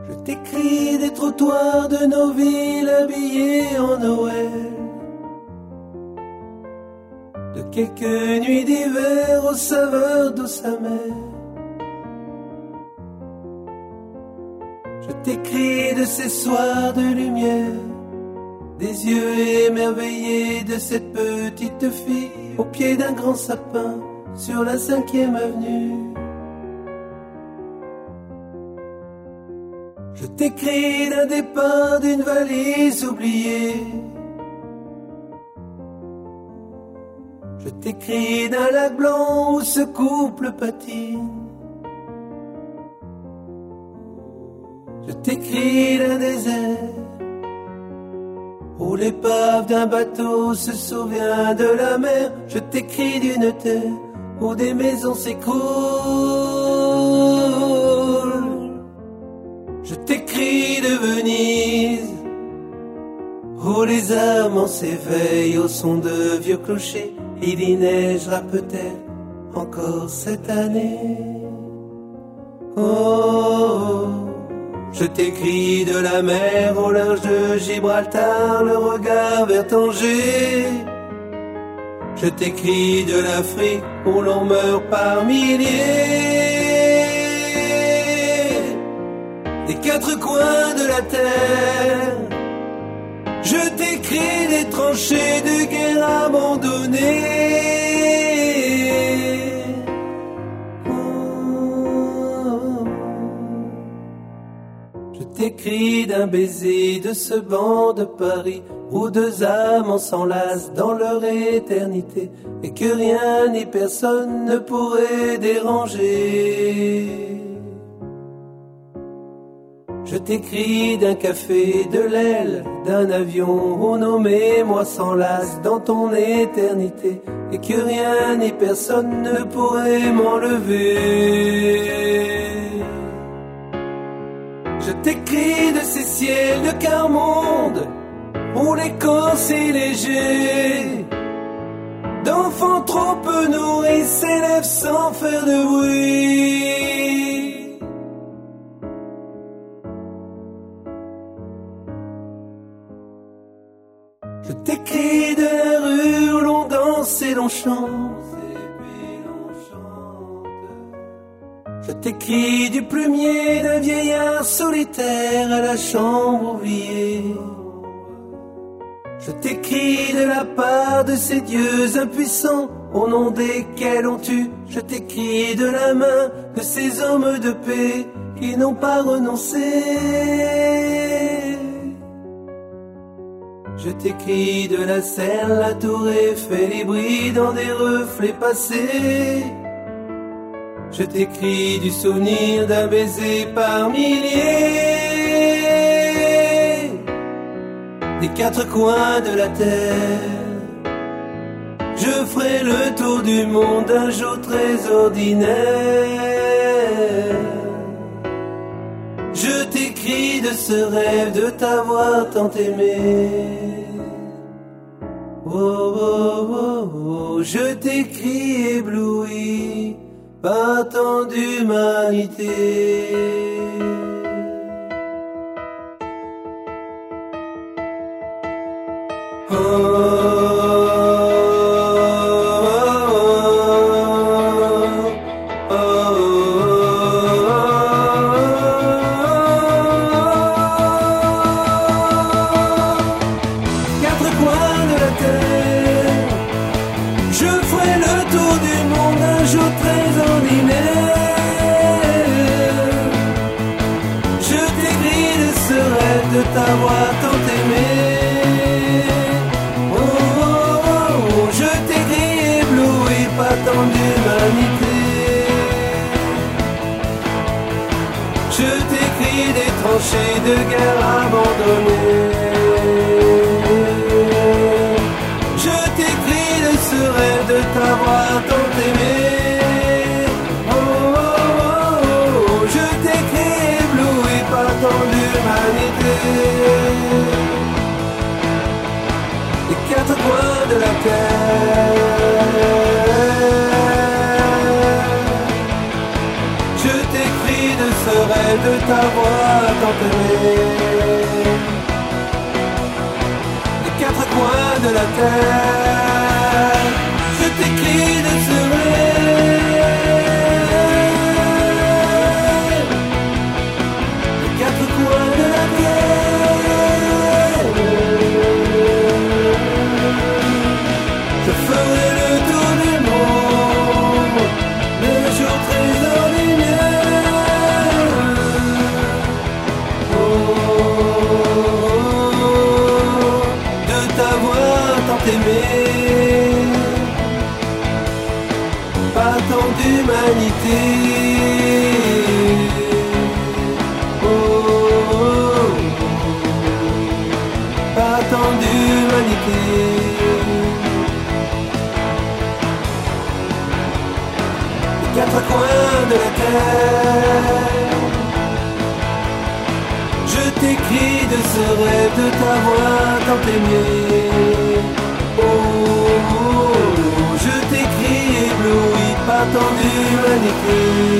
Je t'écris des trottoirs de nos villes habillées en Noël, de quelques nuits d'hiver aux saveurs d'eau sa mère. Je t'écris de ces soirs de lumière, des yeux émerveillés de cette petite fille au pied d'un grand sapin sur la 5e avenue. Je t'écris d'un départ d'une valise oubliée. Je t'écris d'un lac blanc où ce couple patine. Je t'écris d'un désert où l'épave d'un bateau se souvient de la mer. Je t'écris d'une terre où des maisons s'écroulent. Je t'écris de Venise où les amants s'éveillent au son de vieux clochers. Il y neigera peut-être encore cette année. Oh, je t'écris de la mer au large de Gibraltar, le regard vers Tanger. Je t'écris de l'Afrique où l'on meurt par milliers. Des quatre coins de la terre, je t'écris des tranchées de guerre abandonnées. Je t'écris d'un baiser de ce banc de Paris où deux amants s'enlacent dans leur éternité et que rien ni personne ne pourrait déranger. Je t'écris d'un café, de l'aile, d'un avion où nos mémoires s'enlacent dans ton éternité et que rien ni personne ne pourrait m'enlever. Je t'écris de ces ciels de quart-monde où l'écorce est léger, d'enfants trop peu nourris s'élèvent sans faire de bruit. Je t'écris de la rue où l'on danse et l'on chante. Je t'écris du plumier d'un vieillard solitaire à la chambre oubliée. Je t'écris de la part de ces dieux impuissants au nom desquels on tue. Je t'écris de la main de ces hommes de paix qui n'ont pas renoncé. Je t'écris de la Seine, la tour Eiffel, les bris dans des reflets passés. Je t'écris du souvenir d'un baiser par milliers. Des quatre coins de la terre, je ferai le tour du monde un jour très ordinaire. Je t'écris de ce rêve de t'avoir tant aimé. Oh, oh, oh, oh, je t'écris ébloui par tant d'humanité. Oh, oh, oh, oh, quatre coins de la terre, je ferai le tour du monde un jour très ordinaire. Je t'écris de ce rêve de t'avoir tant aimé. Oh, oh, oh, oh, je t'écris ébloui par tant d'humanité. Je t'écris des tranchées de guerre abandonnées. Je t'écris de ce rêve de t'avoir tant aimé. Oh, oh, oh, oh, je t'écris ébloui par tant d'humanité. Les quatre coins de la terre, je t'écris de ce rêve de t'avoir tant aimé. Les quatre coins de la terre, je t'écris de ce rêve. Les quatre coins de la terre, je ferai le tour du monde, le jour très ordinaire. Oh, de t'avoir tant aimé, pas tant d'humanité. Oh, pas tant d'humanité. Quatre coins de la terre, je t'écris de ce rêve de t'avoir tant aimé. Oh, oh, je t'écris ébloui par tant d'humanité.